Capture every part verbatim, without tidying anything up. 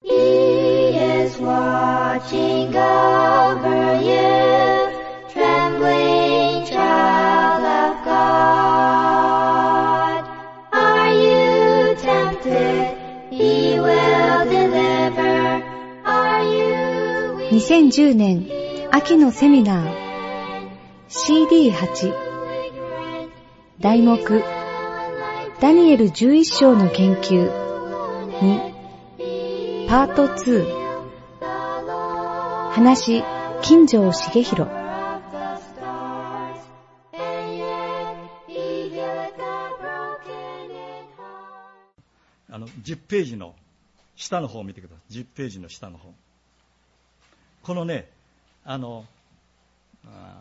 He is watching over you, trembling child of God. Are you tempted? He will deliver. Are you weak? にせんじゅうねん秋のセミナー シーディーはち 題目ダニエルじゅういっ章の研究にパートツー話金城茂弘。 あのじゅっページの下の方を見てください。じゅっページの下の方。このね、あのあ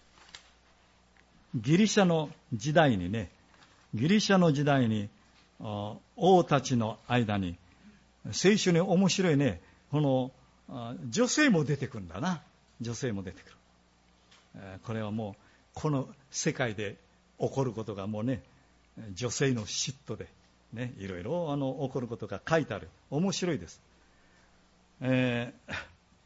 ギリシャの時代にね、ギリシャの時代に王たちの間に聖書に面白いね、この女性も出てくるんだな。女性も出てくる。これはもうこの世界で起こることがもうね、女性の嫉妬でね、いろいろあの起こることが書いてある。面白いです。えー、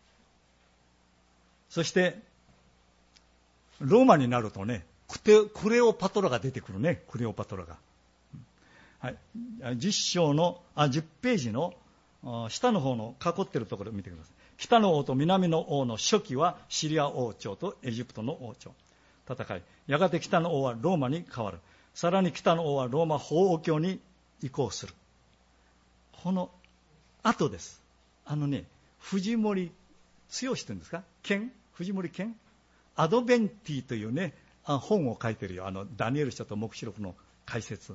そしてローマになるとね、クテクレオパトラが出てくるね。クレオパトラが、はい、じゅっ章のあじゅっページの下の方の囲っているところを見てください。北の王と南の王の初期はシリア王朝とエジプトの王朝戦い、やがて北の王はローマに変わる。さらに北の王はローマ法王教に移行する。この後です。あのね、藤森剛というんですか、健藤森健アドベンティというね、あ本を書いてるよ。あのダニエル書と黙示録の解説。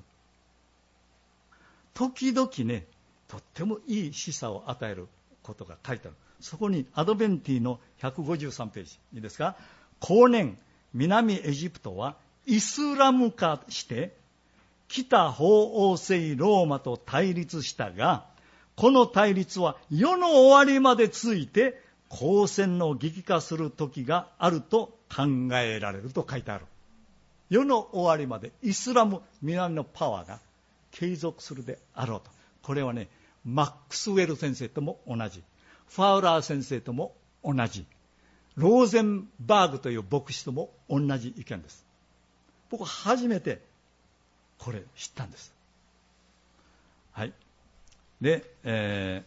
時々ね、とってもいい示唆を与えることが書いてある。そこにアドベンティのひゃくごじゅうさんページ、いいですか。後年南エジプトはイスラム化して北法王制ローマと対立したが、この対立は世の終わりまでついて交戦の激化する時があると考えられると書いてある。世の終わりまでイスラム南のパワーが継続するであろうと。これはね、マックスウェル先生とも同じ、ファウラー先生とも同じ、ローゼンバーグという牧師とも同じ意見です。僕初めてこれ知ったんです。はい。で、え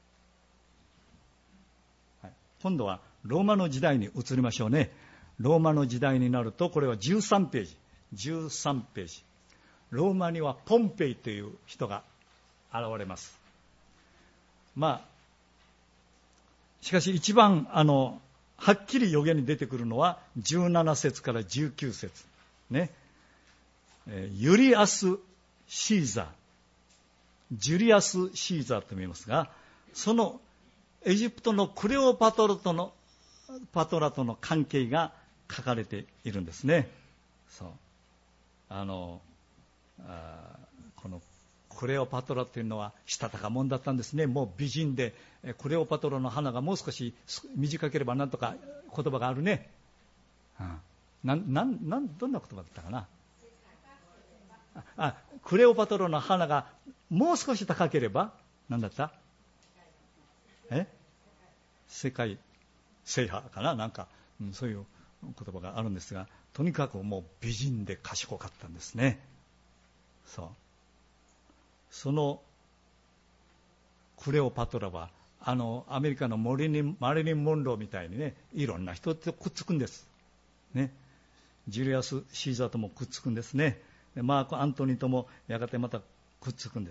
ーはい、今度はローマの時代に移りましょうね。ローマの時代になると、これはじゅうさんページ。じゅうさんページ。ローマにはポンペイという人が現れます。まあ、しかし一番あのはっきり予言に出てくるのはじゅうなな節からじゅうきゅう節ね。ユリアス・シーザー、ジュリアス・シーザーと見えますが、そのエジプトのクレオパトラとのパトラとの関係が書かれているんですね。そうあのあこのクレオパトラというのはしたたかもんだったんですね。もう美人で、クレオパトラの花がもう少し短ければなんとか言葉があるね。うん、なんなんなんどんな言葉だったかな。あクレオパトラの花がもう少し高ければ何だった？え世界制覇かな、なんか、うん、そういう言葉があるんですが、とにかくもう美人で賢かったんですね。そうそのクレオパトラはあのアメリカのモリニンマリリン・モンローみたいにね、いろんな人とくっつくんですね。ジュリアス・シーザーともくっつくんですね。でマーク・アントニーともやがてまたくっつくんです。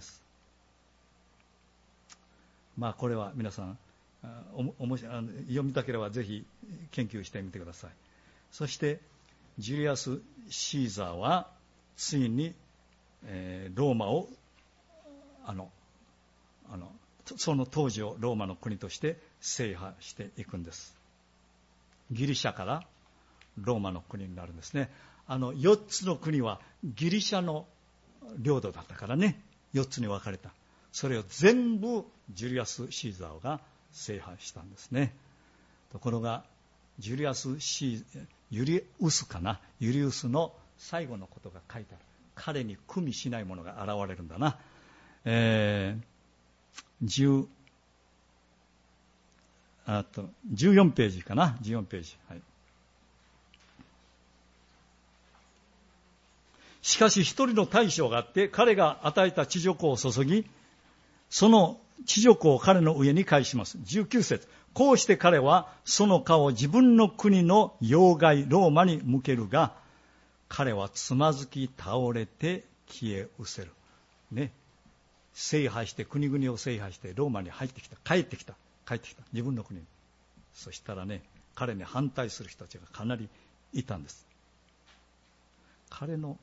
まあこれは皆さんおもしあの読みたければぜひ研究してみてください。そしてジュリアス・シーザーはついに、えー、ローマをあのあのその当時をローマの国として制覇していくんです。ギリシャからローマの国になるんですね。あのよっつの国はギリシャの領土だったからね、よっつに分かれた。それを全部ジュリアス・シーザーが制覇したんですね。ところがジュリアス・シーユリウスかなユリウスの最後のことが書いてある。彼に組みしないものが現れるんだな。えー、じゅうあとじゅうよんページかな、じゅうよんページ。はい。しかし一人の大将があって、彼が与えた地上粉を注ぎ、その地上粉を彼の上に返します。じゅうきゅう節。こうして彼はその顔を自分の国の要害ローマに向けるが、彼はつまずき倒れて消え失せる。ね。制覇して、国々を制覇してローマに入ってきた。帰ってきた。帰ってきた。自分の国に。そしたらね、彼に反対する人たちがかなりいたんです。彼の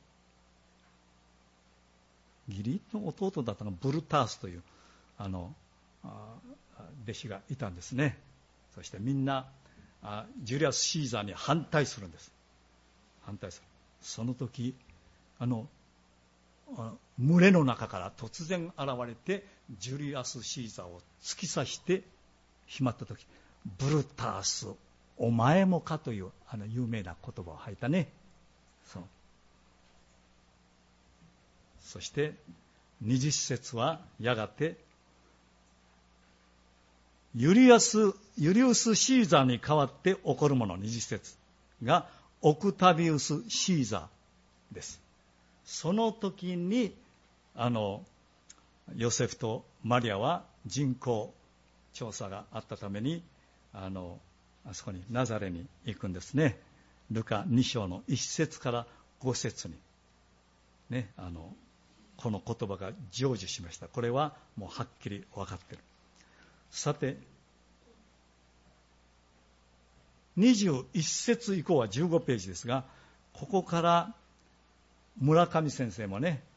義理の弟だったのがブルタースというあの弟子がいたんですね。そしてみんなジュリアス・シーザーに反対するんです。反対する。その時あの群れの中から突然現れてジュリアス・シーザーを突き刺してしまった時、ブルタースお前もかというあの有名な言葉を吐いたね。そう。そしてにじゅっ節はやがてユリアスユリウス・シーザーに代わって起こるもの、にじゅっ節がオクタビウス・シーザーです。その時にあのヨセフとマリアは人口調査があったためにあのあそこにナザレに行くんですね。ルカに章のいち節からご節にね、あのこの言葉が成就しました。これはもうはっきり分かっている。さてにじゅういち節以降はじゅうごページですが、ここから村上先生もね、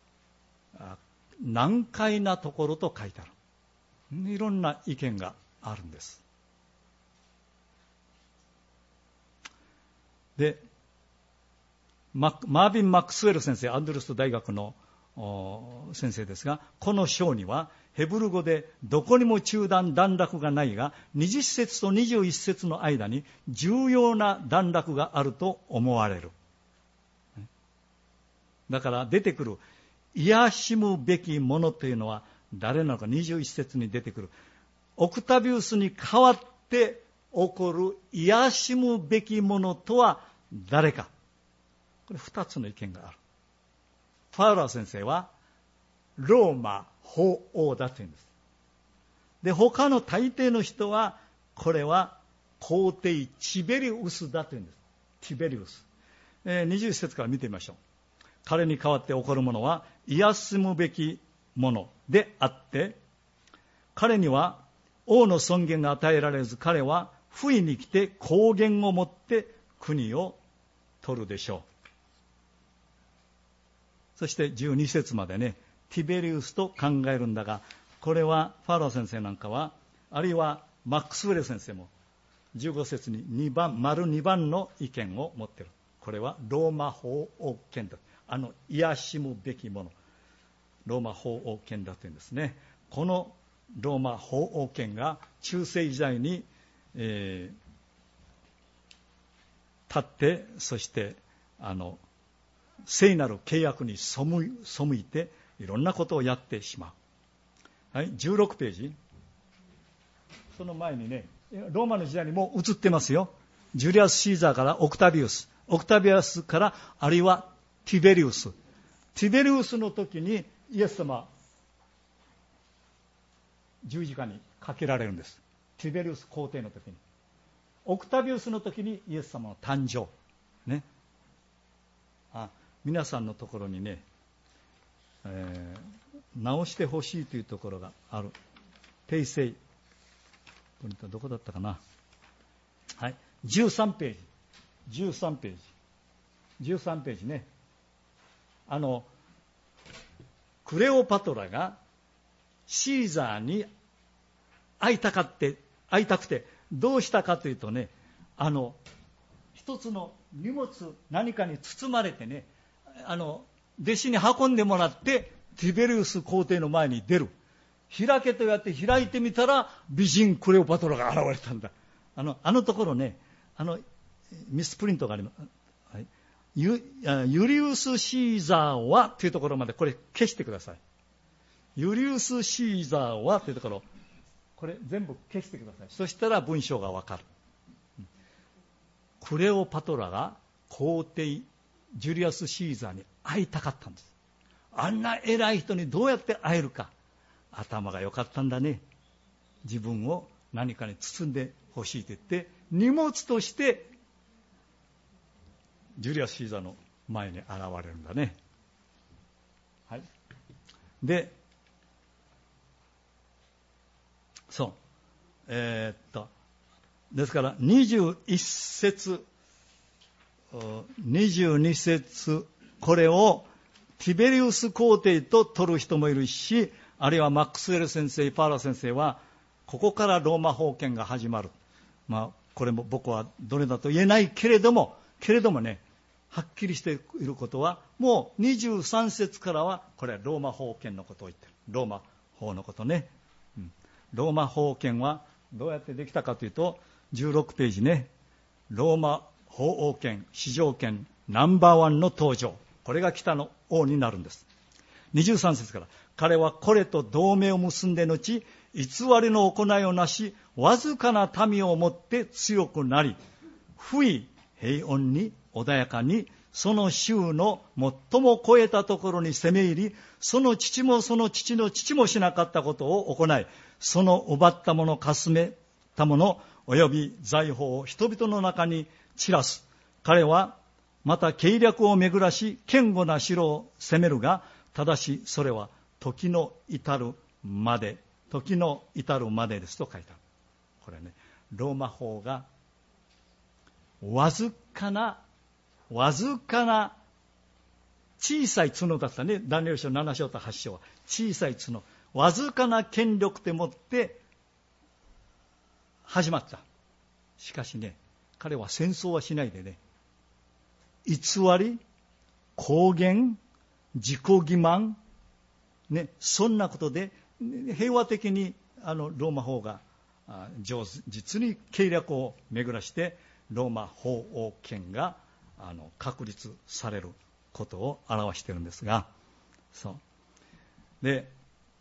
難解なところと書いてある。いろんな意見があるんです。でマービン・マックスウェル先生、アンドルスト大学の先生ですが、この章にはヘブル語でどこにも中断段落がないが、にじゅっ節とにじゅういち節の間に重要な段落があると思われる。だから出てくる癒しむべきものというのは誰なのか。にじゅういち節に出てくるオクタビウスに代わって起こる癒しむべきものとは誰か。これ二つの意見がある。ファウラー先生はローマ法王だと言うんです。で、他の大抵の人はこれは皇帝チベリウスだと言うんです。チベリウス、えー、にじゅう節から見てみましょう。彼に代わって起こるものは癒すむべきものであって、彼には王の尊厳が与えられず、彼は不意に来て公言をもって国を取るでしょう。そしてじゅうに節までね、ティベリウスと考えるんだが、これはファロー先生なんかは、あるいはマックスウェル先生もじゅうご節ににばん、丸にばんの意見を持っている。これはローマ法王権だ。あの癒しむべきもの、ローマ法王権だというんですね。このローマ法王権が中世時代に、えー、立って、そしてあの聖なる契約に背い、背いていろんなことをやってしまう。はい、じゅうろくページ。その前にね、ローマの時代にもう移ってますよ。ジュリアス・シーザーからオクタビウス、オクタビアスからあるいはティベリウス。ティベリウスの時にイエス様十字架にかけられるんです。ティベリウス皇帝の時に。オクタビウスの時にイエス様の誕生ね。あ、皆さんのところにね、えー、直してほしいというところがある。訂正ポイントはどこだったかな。はい、じゅうさんページじゅうさんページじゅうさんページね。あのクレオパトラがシーザーに会いたかって会いたくてどうしたかというとね、あの一つの荷物何かに包まれてね、あの弟子に運んでもらってティベリウス皇帝の前に出る。開けとやって開いてみたら美人クレオパトラが現れたんだ。あのあのところね、あのミスプリントがあります。はい、ユ, ユリウス・シーザーはというところまでこれ消してください。ユリウス・シーザーはというところこれ全部消してください。そしたら文章がわかる。クレオパトラが皇帝ジュリアス・シーザーに会いたかったんです。あんな偉い人にどうやって会えるか。頭が良かったんだね。自分を何かに包んでほしいと言って荷物としてジュリアス・シーザーの前に現れるんだね。はい。で、そう、えー、っとですからにじゅういち節、にじゅうに節、これをティベリウス皇帝と取る人もいるし、あるいはマックスウェル先生、パーラ先生はここからローマ封建が始まる。まあこれも僕はどれだと言えないけれども、けれどもね、はっきりしていることは、もうにじゅうさん節からはこれはローマ封建のことを言ってる。ローマ法のことね。うん、ローマ封建はどうやってできたかというと、じゅうろくページね。ローマ法王権、至上権ナンバーワンの登場。これが北の王になるんです。にじゅうさん節から、彼はこれと同盟を結んで後、偽りの行いをなし、わずかな民をもって強くなり、不意平穏に穏やかに、その州の最も超えたところに攻め入り、その父もその父の父もしなかったことを行い、その奪ったもの、かすめたもの、および財宝を人々の中に散らす。彼はまた計略を巡らし、堅固な城を攻めるが、ただしそれは時の至るまで、時の至るまでですと書いてある。これね、ローマ法がわずかな、わずかな小さい角だったね。ダニエル書なな章とはち章は小さい角、わずかな権力でもって始まった。しかしね、彼は戦争はしないでね、偽り、公言、自己欺瞞、ね、そんなことで平和的にあのローマ法が上実に計略を巡らしてローマ法王権があの確立されることを表しているんですが、そうで、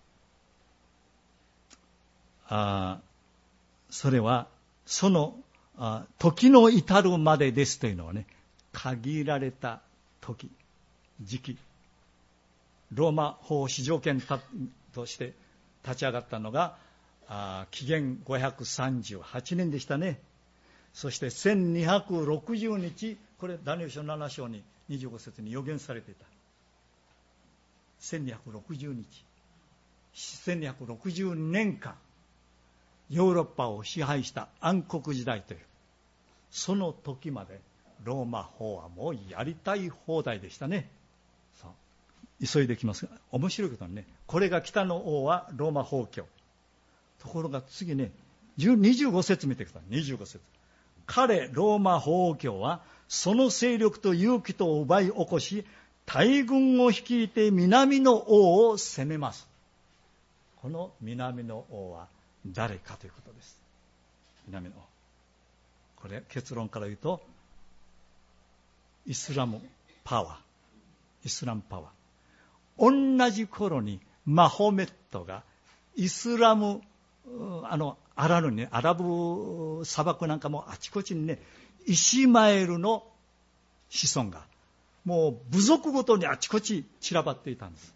あそれはそのあ時の至るまでですというのはね、限られた時、時期、ローマ法至上権として立ち上がったのがあ紀元ごひゃくさんじゅうはちねんでしたね。そしてせんにひゃくろくじゅうにち、これダニエル書なな章ににじゅうご節に予言されていた。せんにひゃくろくじゅうにち、せんにひゃくろくじゅうねんかんヨーロッパを支配した暗黒時代という、その時までローマ法はもうやりたい放題でしたね。そう急いできますが、面白いことにね、これが北の王はローマ法教。ところが次ね、にじゅうご節見てください。にじゅうご節、彼ローマ法教はその勢力と勇気と奪い起こし、大軍を率いて南の王を攻めます。この南の王は誰かということです。南の王、これ結論から言うとイスラムパワー、イスラムパワー。同じ頃にマホメットがイスラム、あのアラブね、アラブ砂漠なんかもあちこちにね、イシマエルの子孫がもう部族ごとにあちこち散らばっていたんです。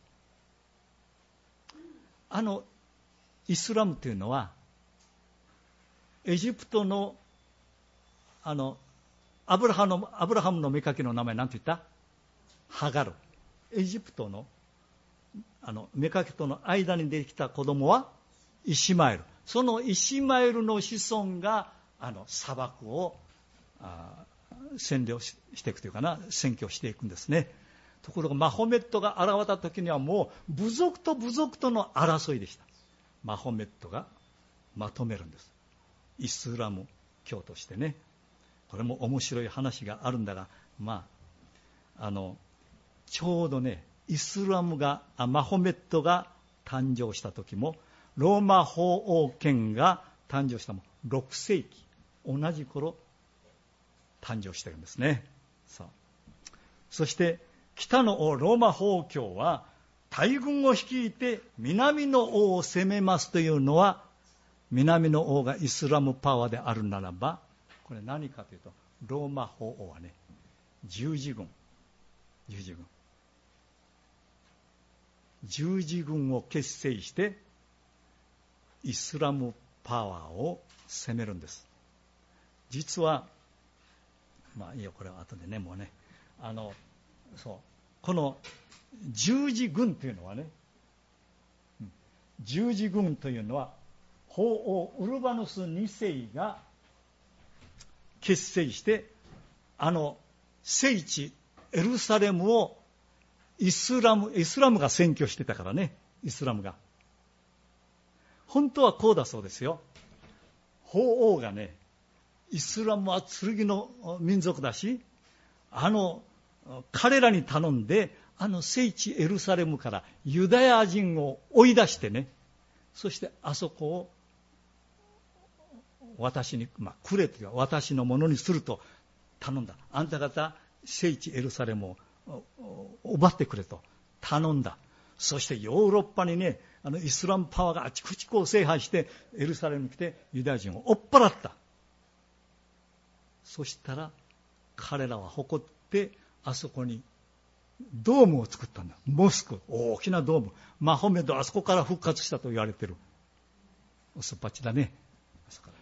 あのイスラムというのはエジプトのあのアブラハムのアブラハムの妾の名前なんて言った？ハガル。エジプトのあの妾との間にできた子供はイシマエル。そのイシマエルの子孫があの砂漠をあ占領 し, していくというかな、占拠していくんですね。ところがマホメットが現れた時にはもう部族と部族との争いでした。マホメットがまとめるんです。イスラム教としてね。これも面白い話があるんだが、まあ、あのちょうどね、イスラムがマホメットが誕生した時もローマ法王権が誕生したもろく世紀、同じ頃誕生しているんですね。そう。そして北の王ローマ法教は大軍を率いて南の王を攻めますというのは南の王がイスラムパワーであるならば、これ何かというと、ローマ法王はね、十字軍、十字軍、十字軍を結成して、イスラムパワーを攻めるんです。実は、まあいいよ、これは後でね、もうね、あの、そう、この十字軍というのはね、十字軍というのは、法王ウルバヌスにせいが結成して、あの聖地エルサレムをイスラム、イスラムが占拠してたからね、イスラムが。本当はこうだそうですよ。法王がね、イスラムは剣の民族だし、あの彼らに頼んで、あの聖地エルサレムからユダヤ人を追い出してね、そしてあそこを私に、まあ、くれというか私のものにすると頼んだ。あんた方聖地エルサレムを奪ってくれと頼んだ。そしてヨーロッパにね、あのイスラムパワーがあちこちこう制覇してエルサレムに来てユダヤ人を追っ払った。そしたら彼らは誇ってあそこにドームを作ったんだ。モスク、大きなドーム。マホメド、あそこから復活したと言われている。おすっぱっちだね。あそこから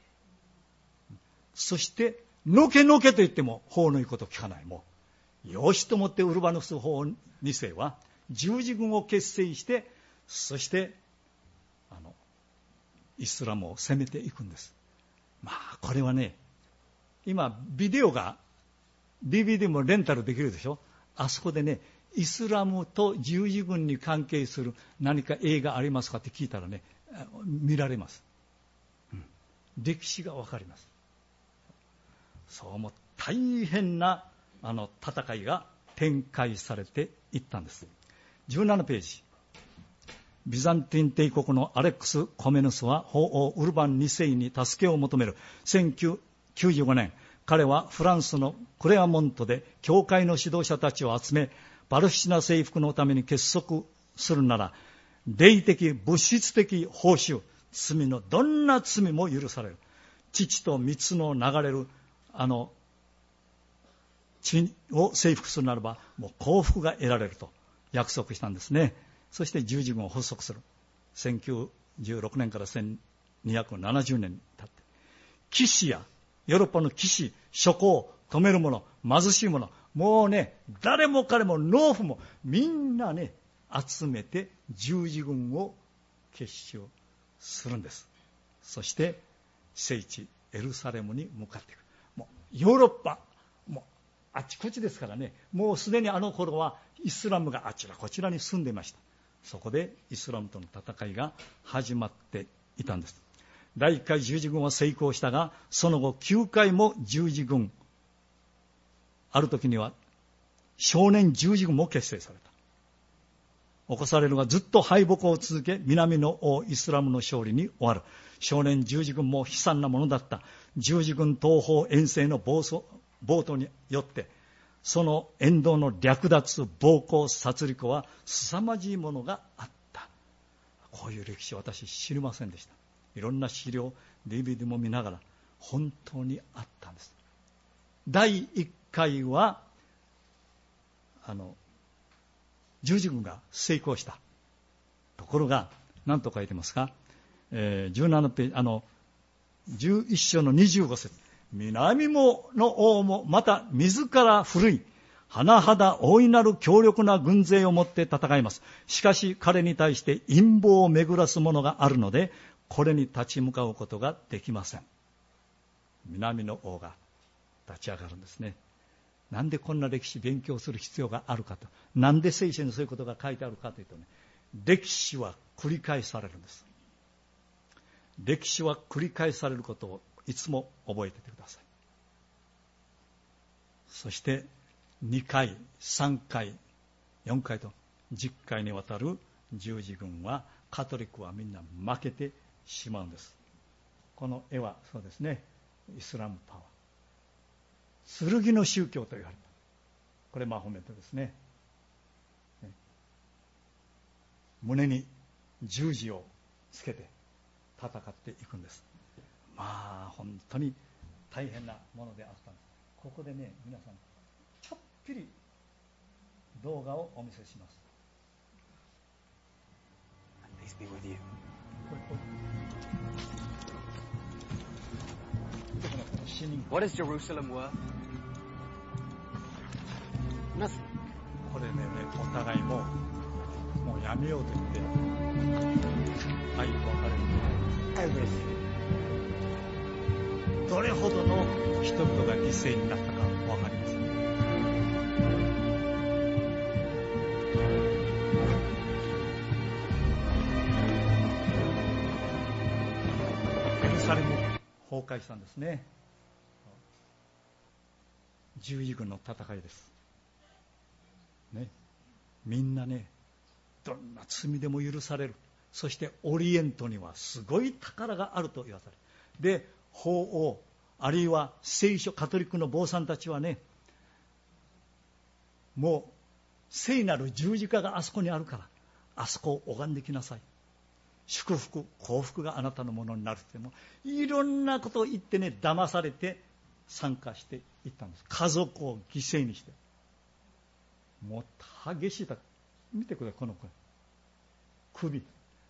そしてのけのけと言っても法の言うことを聞かない。もうよしと思ってウルバヌス法にせいは十字軍を結成して、そしてあのイスラムを攻めていくんです。まあこれはね、今ビデオが ディーブイディー もレンタルできるでしょ。あそこでね、イスラムと十字軍に関係する何か映画ありますかって聞いたらね、見られます、うん、歴史がわかります。そうも大変なあの戦いが展開されていったんです。じゅうななページ。ビザンティン帝国のアレックス・コメヌスは法王ウルバンにせいに助けを求める。せんきゅうひゃくきゅうじゅうごねん、彼はフランスのクレアモントで教会の指導者たちを集め、パレスチナ征服のために結束するなら、霊的物質的報酬、罪のどんな罪も許される。父と蜜の流れるあの地を征服するならば、もう幸福が得られると約束したんですね。そして十字軍を発足する。せんきゅうひゃくじゅうろくねんからせんにひゃくななじゅうねんに経って、騎士やヨーロッパの騎士、諸侯、止める者、貧しい者、もうね、誰も彼も農夫もみんなね、集めて十字軍を結集するんです。そして聖地エルサレムに向かっていく。もうヨーロッパ、もうあちこちですからね、もうすでにあの頃はイスラムがあちらこちらに住んでいました。そこでイスラムとの戦いが始まっていたんです。だいいっかい十字軍は成功したが、その後きゅうかいも十字軍、ある時には少年十字軍も結成された。起こされるがずっと敗北を続け、南の王イスラムの勝利に終わる。少年十字軍も悲惨なものだった。十字軍東方遠征の暴走暴徒によってその沿道の略奪、暴行、殺戮は凄まじいものがあった。こういう歴史を私知りませんでした。いろんな資料 ディーブイディー も見ながら本当にあったんです。だいいっかいはあの十字軍が成功した。ところが何と書いてますか、えー、じゅうななページ、あのじゅういっ章のにじゅうご節。南もの王もまた自ら古い甚だ大いなる強力な軍勢を持って戦います。しかし彼に対して陰謀を巡らすものがあるので、これに立ち向かうことができません。南の王が立ち上がるんですね。なんでこんな歴史勉強する必要があるかと、なんで聖書にそういうことが書いてあるかというとね、歴史は繰り返されるんです。歴史は繰り返されることをいつも覚えていてください。そしてにかい、さんかい、よんかいとじゅっかいにわたる十字軍はカトリックはみんな負けてしまうんです。この絵はそうですね、イスラムパワー、剣の宗教と言われた。これマホメットですね。胸に十字をつけて戦っていくんです。まあ本当に大変なものであったんです。ここでね、皆さんたっぷり動画をお見せします。 Peace be with you. これこれ死人 What is Jerusalem worth? Nothing. これね、お互いもうもうやめようと言って愛と別れる Everything. どれほどの人々が犠牲になったかわかります。エルサレム崩壊したんですね。十字軍の戦いです、ね、みんなね、どんな罪でも許される。そしてオリエントにはすごい宝があると言わされる。で、法王あるいは聖書カトリックの坊さんたちはね、もう聖なる十字架があそこにあるから、あそこを拝んできなさい。祝福幸福があなたのものになるってもいろんなことを言ってね、騙されて参加していったんです。家族を犠牲にして、もう激しい。見てください、この首。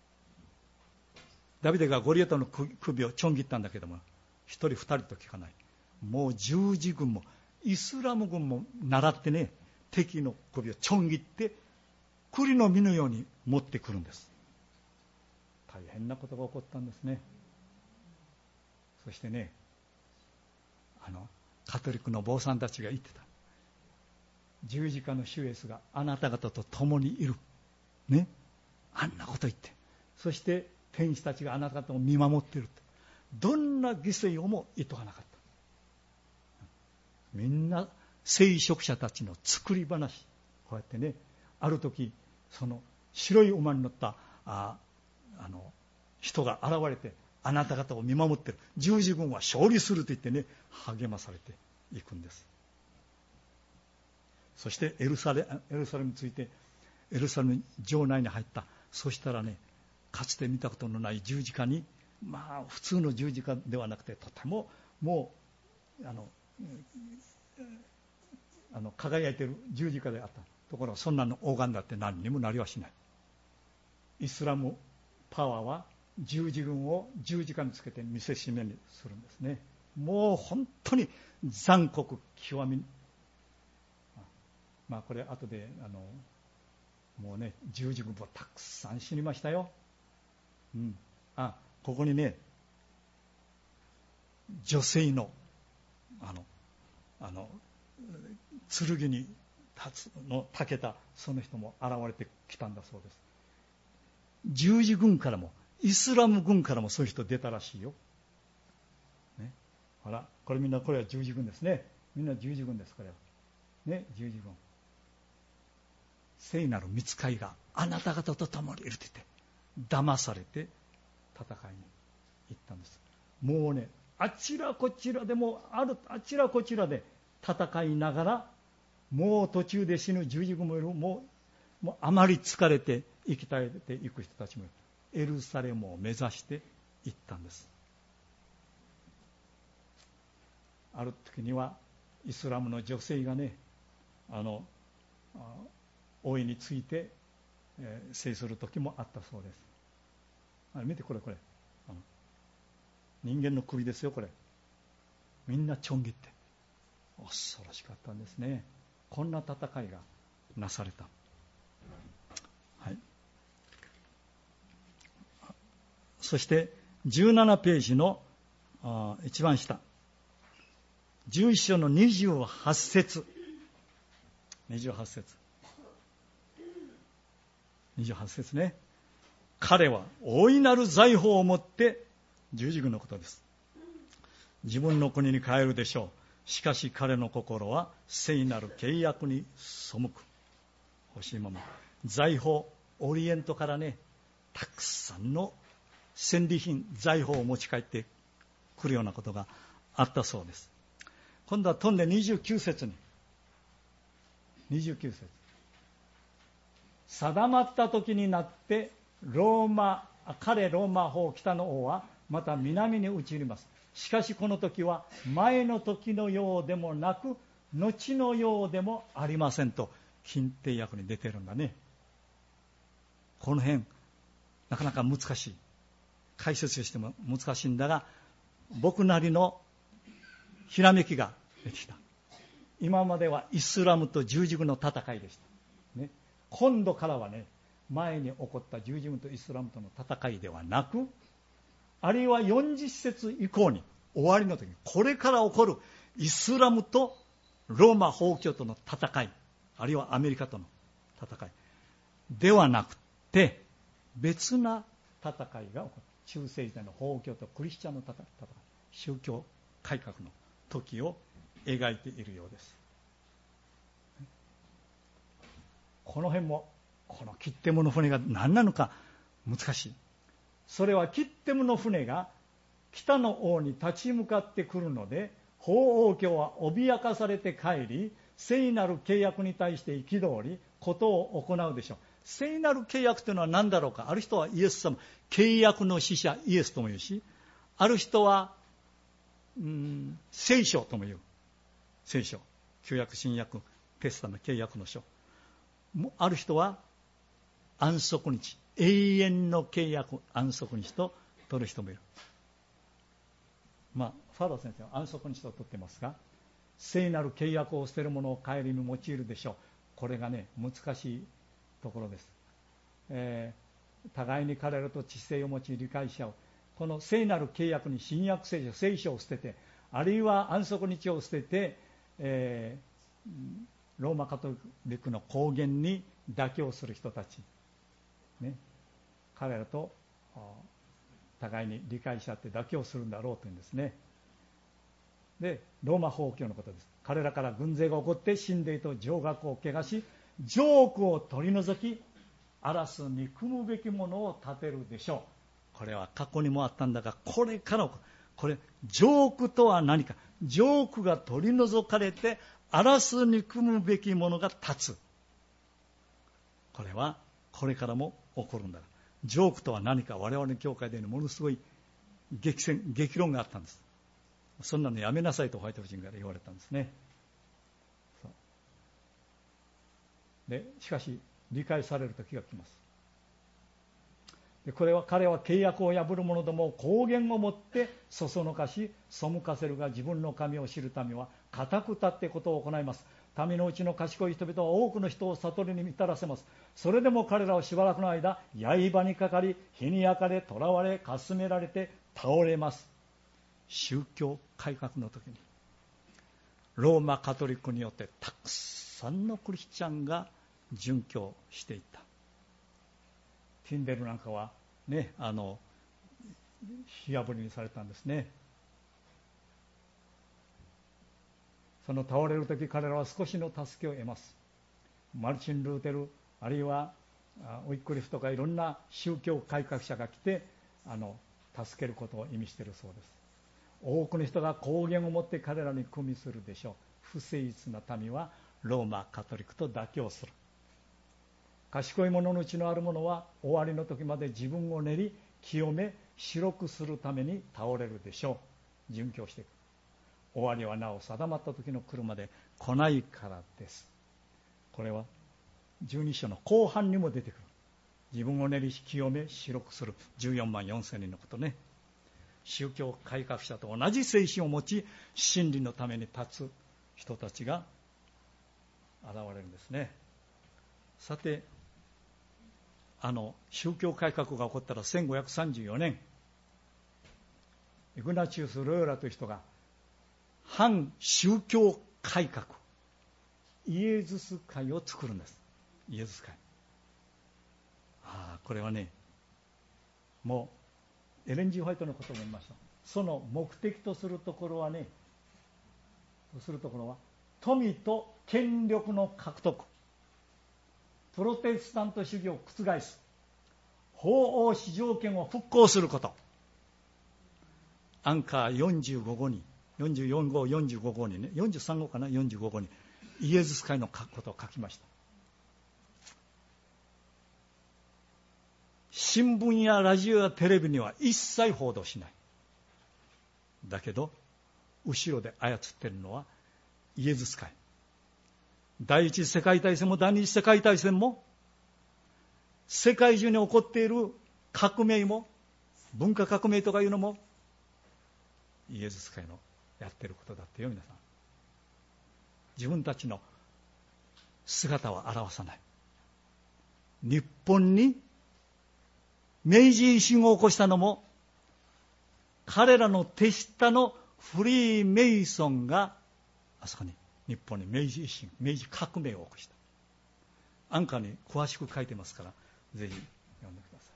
ダビデがゴリアテの首をちょん切ったんだけども、一人二人と聞かない。もう十字軍もイスラム軍も習ってね、敵の首をちょん切って栗の実のように持ってくるんです。大変なことが起こったんですね。そしてね、あのカトリックの坊さんたちが言ってた。十字架の主イエスがあなた方と共にいる、ね、あんなこと言って、そして天使たちがあなた方を見守っている。どんな犠牲をもいとわなかった。みんな聖職者たちの作り話。こうやってね、ある時その白い馬に乗ったああの人が現れて、あなた方を見守っている、十字軍は勝利すると言ってね、励まされていくんです。そしてエルサレ、エルサレムについて、エルサレム城内に入った。そしたらね、かつて見たことのない十字架に、まあ普通の十字架ではなくて、とてももうあのあの輝いている十字架であった。ところがそんなの拝んだって何にもなりはしない。イスラムパワーは十字軍を十字架につけて見せしめにするんですね。もう本当に残酷極み。まあこれ後であのもうね、十字軍もたくさん死にましたよ。うん、あ、ここにね、女性のあのあの剣に立つのたけたその人も現れてきたんだそうです。十字軍からもイスラム軍からもそういう人出たらしいよ、ね、ほらこれみんな、これは十字軍ですね。みんな十字軍です。これはね、十字軍。聖なる御使いがあなた方と共にいると言って騙されて戦いに行ったんです。もうね、あちらこちらでもある、あちらこちらで戦いながら、もう途中で死ぬ十字軍もいる。もう、もうあまり疲れて生き絶えていく人たちもいる。エルサレムを目指して行ったんです。ある時にはイスラムの女性がね、あの王位について、えー、制する時もあったそうです。あれ見て、これこれあの人間の首ですよ。これみんなちょん切って恐ろしかったんですね。こんな戦いがなされた。はい。そしてじゅうななページのあ一番下、じゅういっ章のにじゅうはち節、にじゅうはち節、にじゅうはち節ね。彼は大いなる財宝を持って、十字軍のことです、自分の国に帰るでしょう。しかし彼の心は聖なる契約に背く。欲しいまま財宝、オリエントからね、たくさんの戦利品、財宝を持ち帰ってくるようなことがあったそうです。今度は飛んでにじゅうきゅう節に、にじゅうきゅう節、定まった時になってローマ彼ローマ法北の王はまた南に移ります。しかしこの時は前の時のようでもなく後のようでもありませんと近帝訳に出てるんだね。この辺なかなか難しい、解説しても難しいんだが、僕なりのひらめきが出てきた。今まではイスラムと十字軍の戦いでした、ね、今度からはね、前に起こった十字軍とイスラムとの戦いではなく、あるいはよんじゅっ節以降に終わりの時にこれから起こるイスラムとローマ法教との戦い、あるいはアメリカとの戦いではなくて、別な戦いが起こる。中世時代の法教とクリスチャンの戦い、宗教改革の時を描いているようです。この辺もこのキッテムの船が何なのか難しい。それはキッテムの船が北の王に立ち向かってくるので、法王教は脅かされて帰り、聖なる契約に対して憤りことを行うでしょう。聖なる契約というのは何だろうか。ある人はイエス様、契約の使者イエスとも言うし、ある人はうーん聖書とも言う。聖書、旧約新約テスタの契約の書。ある人は安息日、永遠の契約安息日と取る人もいる。まあファロー先生は安息日と取ってますが、聖なる契約を捨てる者を顧み用いるでしょう。これがね難しいところです、えー、互いに彼らと知性を持ち理解し合う。この聖なる契約に新約聖書、聖書を捨てて、あるいは安息日を捨てて、えー、ローマカトリックの公言に妥協する人たち、ね、彼らと互いに理解し合って妥協するんだろうというんですね。でローマ法教のことです。彼らから軍勢が起こって神霊と城郭を汚し、城区を取り除き、荒らす憎むべきものを立てるでしょう。これは過去にもあったんだが、これからこれ城区とは何か。城区が取り除かれて荒らす憎むべきものが立つ。これはこれからも起こるんだ。城区とは何か。我々の教会でものすごい激戦激論があったんです。そんなのやめなさいとホワイト夫人から言われたんですね。そうでしかし理解される時が来ます。でこれは彼は契約を破る者どもを公言をもってそそのかし背かせるが、自分の神を知る民は固く立ってことを行います。民のうちの賢い人々は多くの人を悟りに至らせます。それでも彼らはしばらくの間刃にかかり、火に焼かれ、囚われ、かすめられて倒れます。宗教改革の時にローマカトリックによってたくさんのクリスチャンが殉教していった。ティンデルなんかはね、あの火あぶりにされたんですね。その倒れる時、彼らは少しの助けを得ます。マルチン・ルーテル、あるいはウィックリフとかいろんな宗教改革者が来てあの助けることを意味しているそうです。多くの人が公言を持って彼らに組みするでしょう。不誠実な民はローマカトリックと妥協する。賢い者のうちのある者は終わりの時まで自分を練り清め白くするために倒れるでしょう。殉教していく。終わりはなお定まった時の来るまで来ないからです。これはじゅうに章の後半にも出てくる。自分を練り清め白くするじゅうよんまんよんせんにんのことね。宗教改革者と同じ精神を持ち真理のために立つ人たちが現れるんですね。さて、あの宗教改革が起こったらせんごひゃくさんじゅうよねん、イグナチウス・ロヨラという人が反宗教改革イエズス会を作るんです。イエズス会。ああ、これはね、もうエレン・ジー・ホワイトのことも言いました。その目的とするところはね、とするところは富と権力の獲得、プロテスタント主義を覆す、法王至上権を復興すること。アンカーよんじゅうごごに、よんじゅうよん号、よんじゅうご号にね、よんじゅうさん号かな、よんじゅうご号にイエズス会のことを書きました。 新聞やラジオやテレビには一切報道しない。だけど後ろで操っているのはイエズス会。第一次世界大戦も第二次世界大戦も、世界中に起こっている革命も、文化革命とかいうのもイエズス会のやっていることだってよ。皆さん、自分たちの姿を表さない。日本に明治維新を起こしたのも彼らの手下のフリーメイソンがあそこに日本に明治維新、明治革命を起こした。アンカーに詳しく書いてますから、ぜひ読んでください。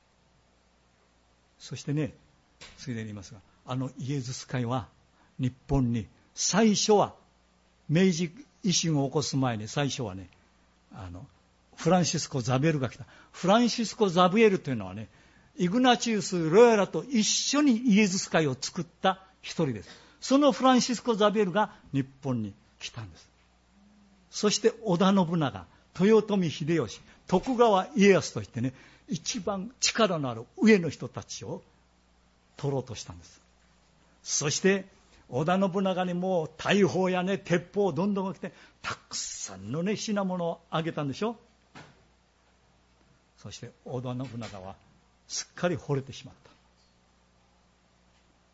そしてね、ついでに言いますが、あのイエズス会は日本に最初は、明治維新を起こす前に最初はね、あのフランシスコ・ザビエルが来た。フランシスコ・ザビエルというのはね、イグナチウス・ロヤラと一緒にイエズス会を作った一人です。そのフランシスコ・ザビエルが日本に来たんです。そして織田信長、豊臣秀吉、徳川家康といってね、一番力のある上の人たちを取ろうとしたんです。そして織田信長にもう大砲やね、鉄砲をどんどん来て、たくさんのね、品物をあげたんでしょ。そして織田信長はすっかり惚れてしまった。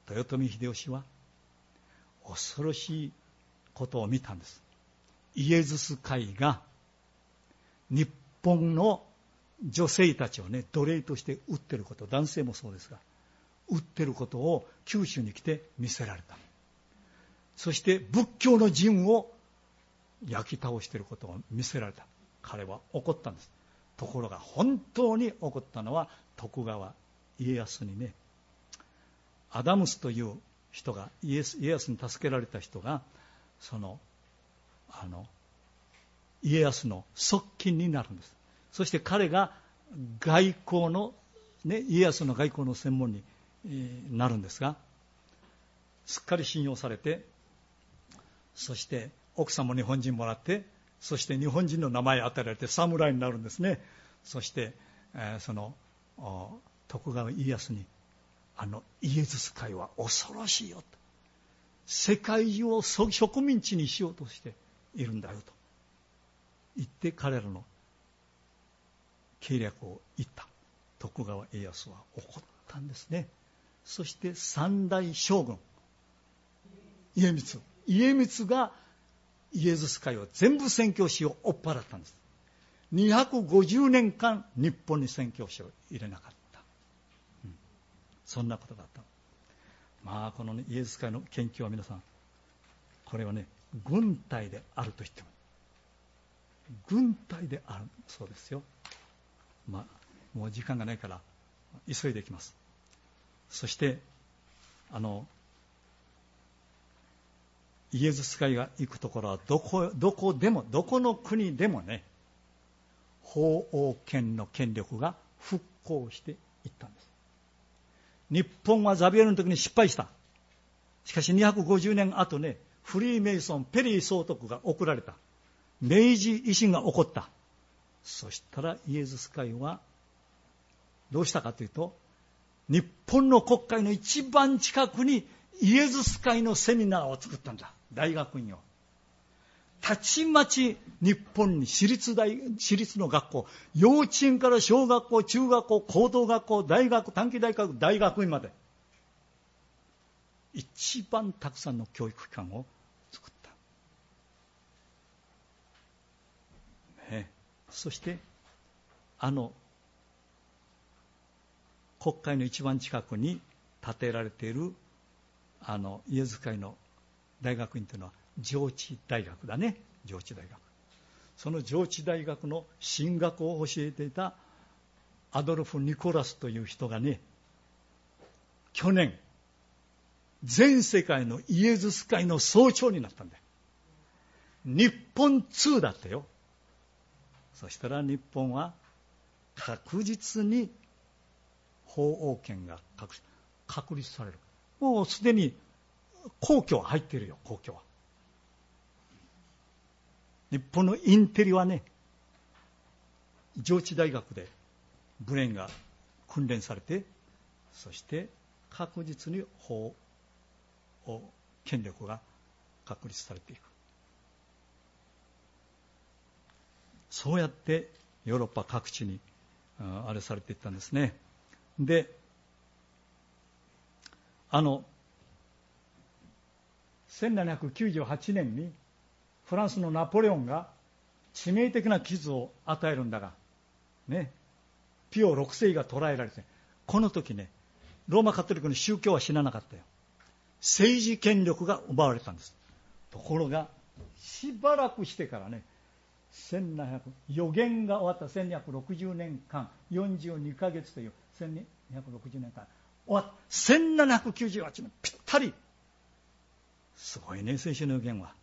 豊臣秀吉は恐ろしいことを見たんです。イエズス会が日本の女性たちをね、奴隷として売ってること、男性もそうですが、売ってることを九州に来て見せられた。そして仏教の陣を焼き倒していることを見せられた。彼は怒ったんです。ところが本当に怒ったのは徳川家康にね、アダムスという人が、イエス、家康に助けられた人が、そのあの家康の側近になるんです。そして彼が外交の、ね、家康の外交の専門になるんですが、すっかり信用されて、そして奥さんも日本人もらって、そして日本人の名前与えられて侍になるんですね。そして、えー、その徳川家康に、あのイエズス会は恐ろしいよと、世界中を植民地にしようとしているんだよと言って彼らの計略を言った。徳川家康は怒ったんですね。そして三代将軍家光家光がイエズス会を全部宣教師を追っ払ったんです。にひゃくごじゅうねんかん日本に宣教師を入れなかった、うん、そんなことだった。まあこの、ね、イエズス会の研究は皆さん、これはね、軍隊であると言っても軍隊であるそうですよ。まあもう時間がないから急いでいきます。そしてあのイエズス会が行くところはどこ、どこでも、どこの国でもね、法王権の権力が復興していったんです。日本はザビエルの時に失敗した。しかしにひゃくごじゅうねんごね、フリーメイソン、ペリー総督が送られた。明治維新が起こった。そしたらイエズス会はどうしたかというと、日本の国会の一番近くにイエズス会のセミナーを作ったんだ。大学院を。たちまち日本に私立大、私立の学校、幼稚園から小学校、中学校、高等学校、大学、短期大学、大学院まで、一番たくさんの教育機関を作った。ね、そして、あの、国会の一番近くに建てられているあのイエズス会の大学院というのは上智大学だね。上智大学。その上智大学の神学を教えていたアドルフ・ニコラスという人がね、去年全世界のイエズス会の総長になったんだよ。日本通だったよ。そしたら日本は確実に法王権が確立される。もうすでに皇居は入っているよ。皇居は。日本のインテリはね、上智大学でブレーンが訓練されて、そして確実に法を権力が確立されていく。そうやってヨーロッパ各地にあれされていったんですね。で、あのせんななひゃくきゅうじゅうはちねんにフランスのナポレオンが致命的な傷を与えるんだが、ね、ピオろくせいが捕らえられて、この時ね、ローマカトリックの宗教は死ななかったよ。政治権力が奪われたんです。ところがしばらくしてからね、せんななひゃく予言が終わったせんにひゃくろくじゅうねんかんよんじゅうにかげつというせんにひゃくろくじゅうねんかん終わったせんななひゃくきゅうじゅうはちねんぴったり、すごいね、聖書の予言は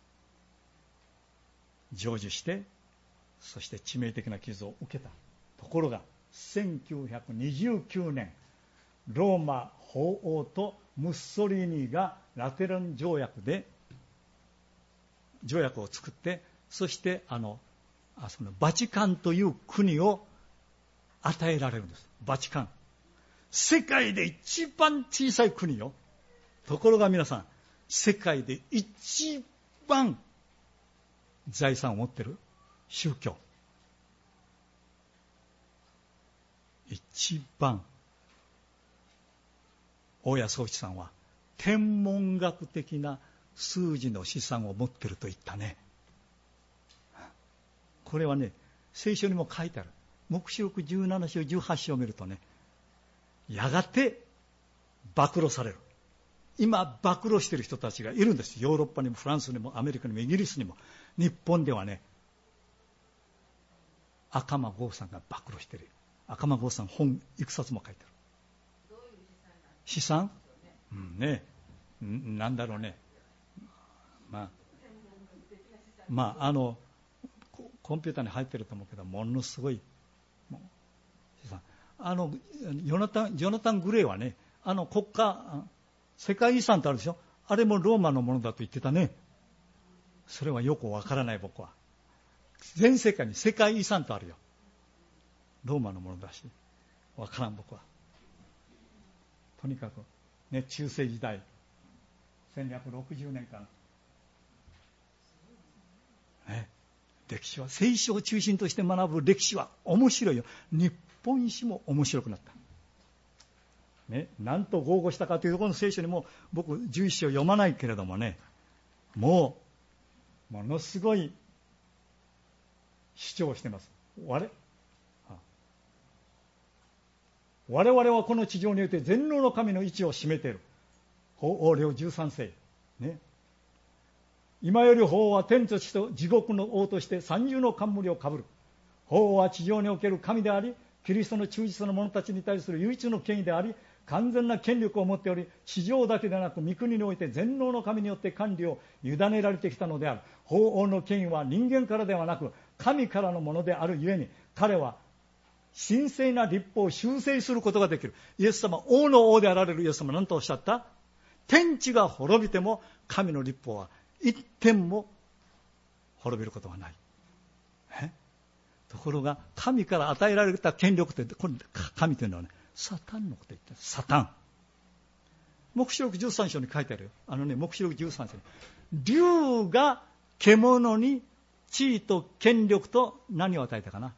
成就して、そして致命的な傷を受けた。ところがせんきゅうひゃくにじゅうきゅうねん、ローマ法王とムッソリーニがラテラン条約で条約を作って、そしてあのあそのバチカンという国を与えられるんです。バチカン、世界で一番小さい国よ。ところが皆さん、世界で一番財産を持っている宗教、一番大谷宗一さんは天文学的な数字の資産を持っていると言ったね。これはね、聖書にも書いてある。黙示録じゅうななしょうじゅうはちしょうを見るとね、やがて暴露される。今暴露している人たちがいるんです。ヨーロッパにもフランスにもアメリカにもイギリスにも。日本ではね、赤間剛さんが暴露している。赤間剛さん本いくさつも書いてある。資産、うんね、なんだろうね、まあまああのコンピューターに入ってると思うけど、ものすごい資産。あのヨナタンジョナタン・グレーはね、あの国家世界遺産ってあるでしょ、あれもローマのものだと言ってたね。それはよくわからない。僕は全世界に世界遺産とあるよ。ローマのものだしわからん。僕はとにかくね、中世時代せんにひゃくろくじゅうねんかん、ね、歴史は聖書を中心として学ぶ歴史は面白いよ。日本史も面白くなった、ね、なんと豪語したかというところの聖書にも僕じゅういっしょう読まないけれどもね、もうものすごい主張をしてます。我我々はこの地上において全能の神の位置を占めている。法王領じゅうさんせい、ね、今より法王は天と地と地獄の王として三重の冠をかぶる。法王は地上における神であり、キリストの忠実な者たちに対する唯一の権威であり、完全な権力を持っており、地上だけでなく御国において全能の神によって管理を委ねられてきたのである。法王の権威は人間からではなく神からのものであるゆえに、彼は神聖な律法を修正することができる。イエス様、王の王であられるイエス様は何とおっしゃった？天地が滅びても神の律法は一点も滅びることはない。えところが神から与えられた権力って、これ神というのはね、サタンのこと言ってる。サタン。黙示録じゅうさんしょうに書いてあるよ。あのね、黙示録じゅうさんしょうに竜が獣に地位と権力と何を与えたかな？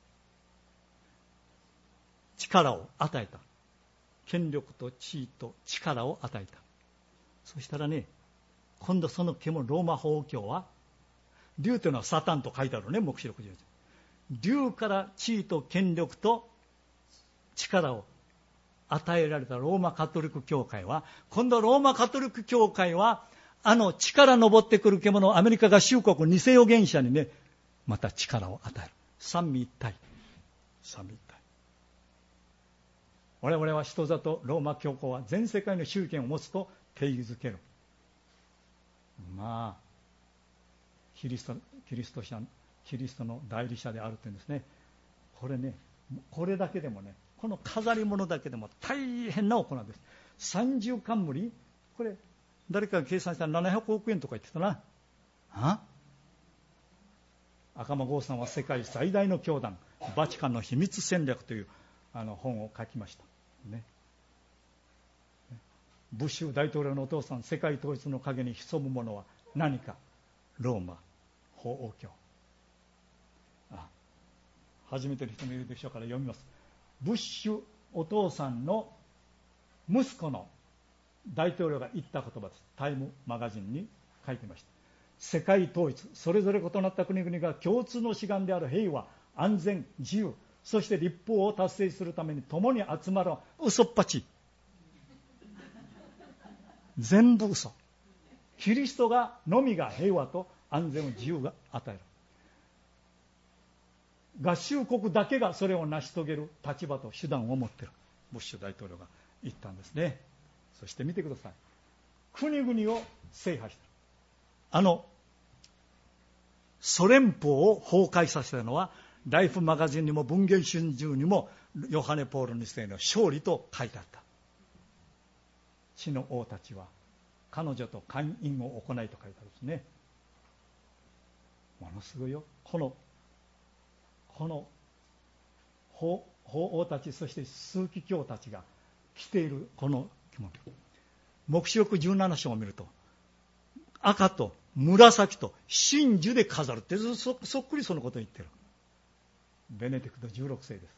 力を与えた。権力と地位と力を与えた。そしたらね、今度その獣、ローマ法王教は、竜というのはサタンと書いてあるね、黙示録じゅうさん。竜から地位と権力と力を与えられたローマカトリック教会は、今度ローマカトリック教会は、あの力登ってくる獣、アメリカ合衆国偽預言者にね、また力を与える。三位一体。三位一体。我々は人里ローマ教皇は全世界の主権を持つと定義づける。まあキリストキリスト者キリストの代理者であるというんですね。これね、これだけでもね、この飾り物だけでも大変な行いです。三重冠、これ誰かが計算したらななひゃくおくえんとか言ってたな。あ赤間剛さんは世界最大の教団バチカンの秘密戦略というあの本を書きました、ね、ブッシュ大統領のお父さん、世界統一の陰に潜むものは何か。ローマ法王教。あ、初めての人もいるでしょうから読みます。ブッシュお父さんの息子の大統領が言った言葉です。タイムマガジンに書いてました。世界統一、それぞれ異なった国々が共通の志願である平和、安全、自由、そして立法を達成するために共に集まる。嘘っぱち、全部嘘。キリストがのみが平和と安全を自由が与える。合衆国だけがそれを成し遂げる立場と手段を持っている。ブッシュ大統領が言ったんですね。そして見てください。国々を制覇した。あのソ連邦を崩壊させたのは、ライフマガジンにも文藝春秋にもヨハネ・ポールに世の勝利と書いてあった。地の王たちは彼女と姦淫を行いと書いてあるんですね。ものすごいよ。このこの法王たち、そして枢機卿たちが着ているこの着物、黙示録じゅうなな章を見ると、赤と紫と真珠で飾るって そ, そっくりそのことを言ってる。ベネディクトじゅうろく世です。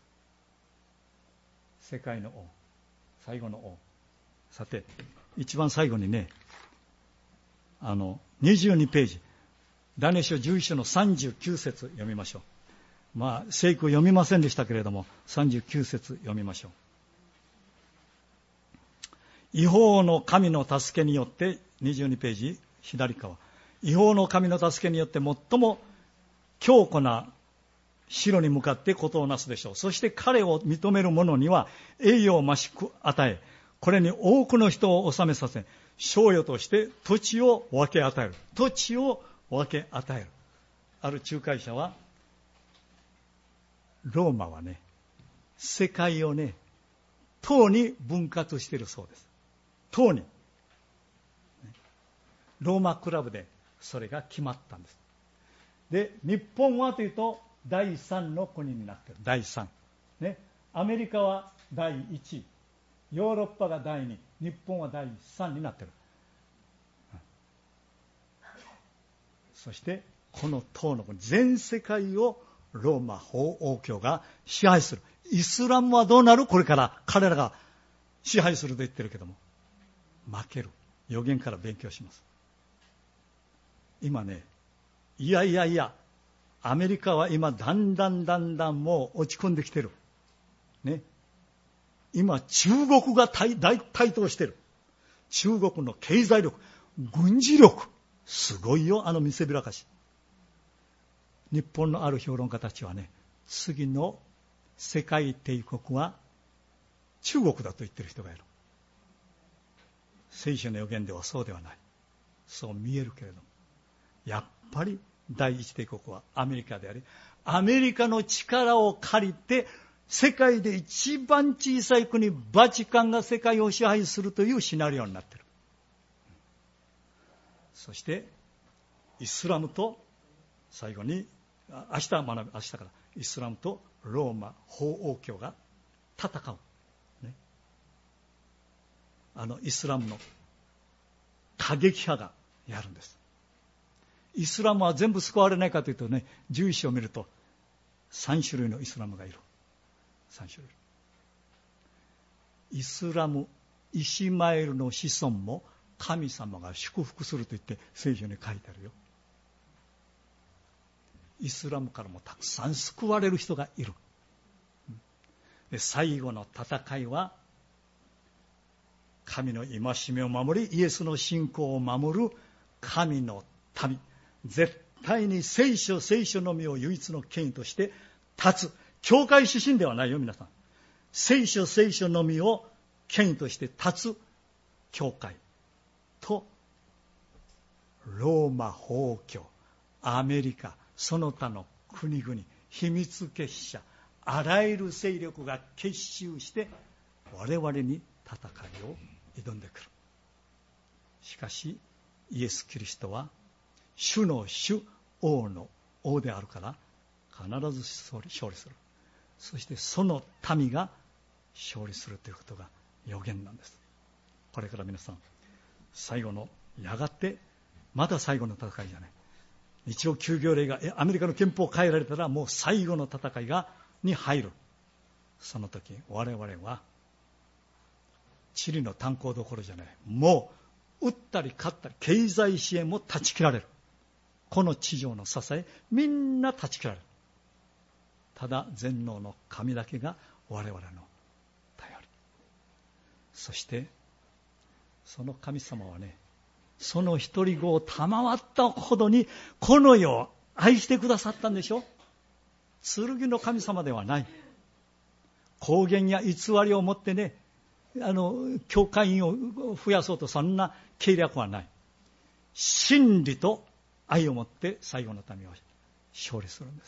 世界の王、最後の王。さて、一番最後にね、あのにじゅうにページ、ダニエル書じゅういち章のさんじゅうきゅう節読みましょう。まあ聖句読みませんでしたけれども、さんじゅうきゅう節読みましょう。異邦の神の助けによって、にじゅうにページ左側、異邦の神の助けによって最も強固な城に向かって事をなすでしょう。そして彼を認める者には栄誉を増しく与え、これに多くの人を治めさせ、賞与として土地を分け与える。土地を分け与える。ある仲介者は、ローマはね、世界をね、党に分割しているそうです。党に。ローマクラブでそれが決まったんです。で、日本はというとだいさんの国になっている。だいさん、ね、アメリカはだいいちい、ヨーロッパがだいに、日本はだいさんになっている。そしてこの党の全世界をローマ法王教が支配する。イスラムはどうなる？これから彼らが支配すると言ってるけども、負ける。予言から勉強します。今ね、いやいやいや、アメリカは今だんだんだんだんもう落ち込んできてる。ね。今中国が台頭してる。中国の経済力、軍事力、すごいよ、あの見せびらかし。日本のある評論家たちはね、次の世界帝国は中国だと言ってる人がいる。聖書の予言ではそうではない。そう見えるけれども、やっぱり第一帝国はアメリカであり、アメリカの力を借りて世界で一番小さい国バチカンが世界を支配するというシナリオになっている。そしてイスラムと、最後に明日学ぶ、明日からイスラムとローマ法王教が戦う、ね、あのイスラムの過激派がやるんです。イスラムは全部救われないかというとね、じゅういち章を見るとさん種類のイスラムがいる。さん種類。イスラム、イシマエルの子孫も神様が祝福すると言って聖書に書いてあるよ。イスラムからもたくさん救われる人がいる。で、最後の戦いは神の戒めを守り、イエスの信仰を守る神の民、絶対に聖書聖書のみを唯一の権威として立つ。教会指針ではないよ、皆さん。聖書聖書のみを権威として立つ教会と、ローマ法王教、アメリカ、その他の国々、秘密結社、あらゆる勢力が結集して我々に戦いを挑んでくる。しかしイエス・キリストは主の主、王の王であるから必ず勝利する。そしてその民が勝利するということが予言なんです。これから皆さん、最後の、やがてまだ最後の戦いじゃない、一応休業令がアメリカの憲法を変えられたらもう最後の戦いがに入る。その時我々は地理の炭鉱どころじゃない、もう打ったり勝ったり経済支援も断ち切られる。この地上の支えみんな断ち切られる。ただ全能の神だけが我々の頼り。そしてその神様はね、その一人子を賜ったほどにこの世を愛してくださったんでしょ。剣の神様ではない。公言や偽りをもってね、あの教会員を増やそうとそんな計略はない。真理と愛をもって最後の民を勝利するんです。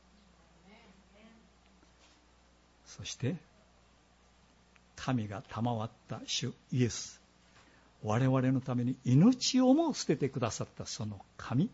そして神が賜った主イエス、我々のために命をも捨ててくださったその神、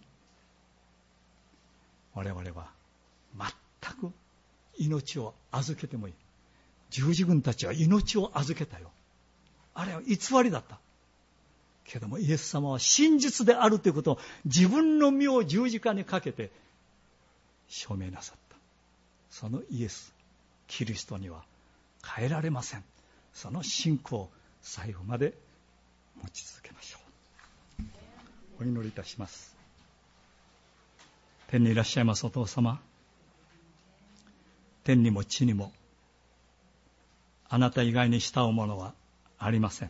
我々は全く命を預けてもいい。十字軍たちは命を預けたよ。あれは偽りだったけども、イエス様は真実であるということを自分の身を十字架にかけて証明なさった。そのイエスキリストには変えられません。その信仰を最後まで持ち続けましょう。お祈りいたします。天にいらっしゃいますお父様、天にも地にもあなた以外に慕うものはありません。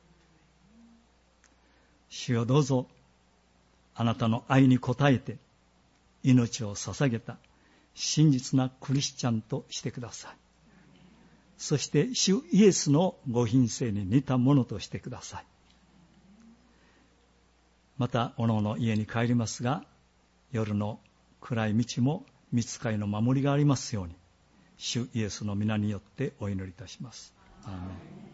主よ、どうぞあなたの愛に応えて命を捧げた真実なクリスチャンとしてください。そして主イエスのご品性に似たものとしてください。またおのおの家に帰りますが、夜の暗い道も御使いの守りがありますように、主イエスの皆によってお祈りいたします。アーメン。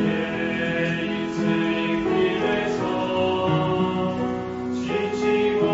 父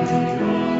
Thank you, Lord.